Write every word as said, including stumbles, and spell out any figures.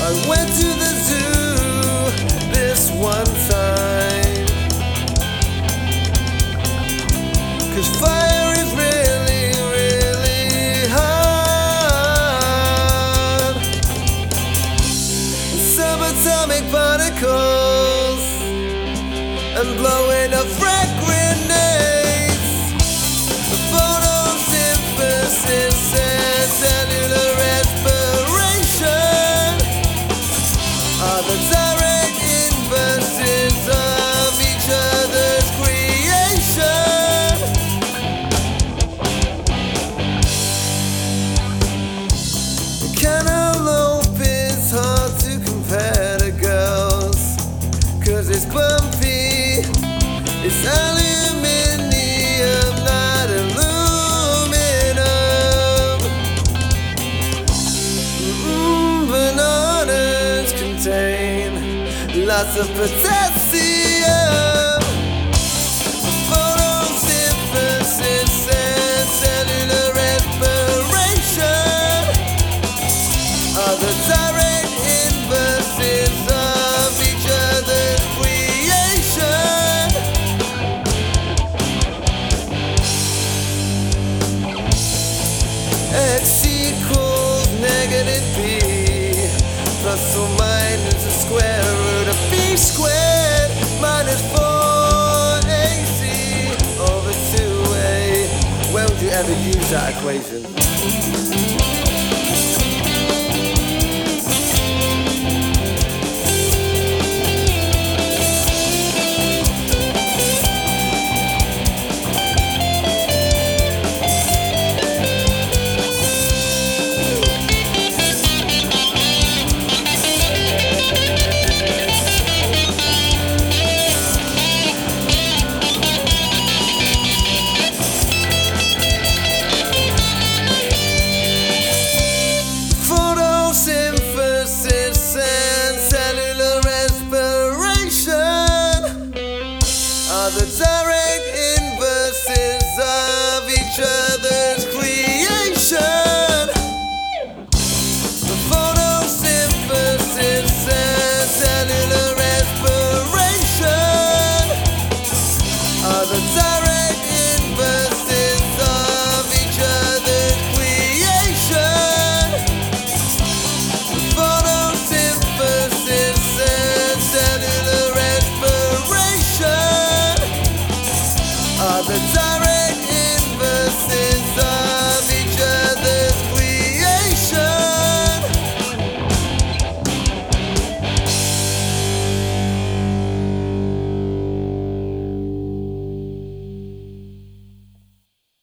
I went to the zoo this one time, 'cause fire is really, really hard. Subatomic particles and blowing up frag grenades. The photosynthesis and cellular respiration are the direct inverses of each other's creation. Cantaloupe is hard to compare to girls, 'cause it's bumpy, it's aluminium, not aluminum. Mm, bananas contain lots of potassium. Photosynthesis and cellular respiration are the direct inverses of each other's creation. X equals negative B plus or minus the square root of B squared minus four A C over two A. When would you ever use that equation?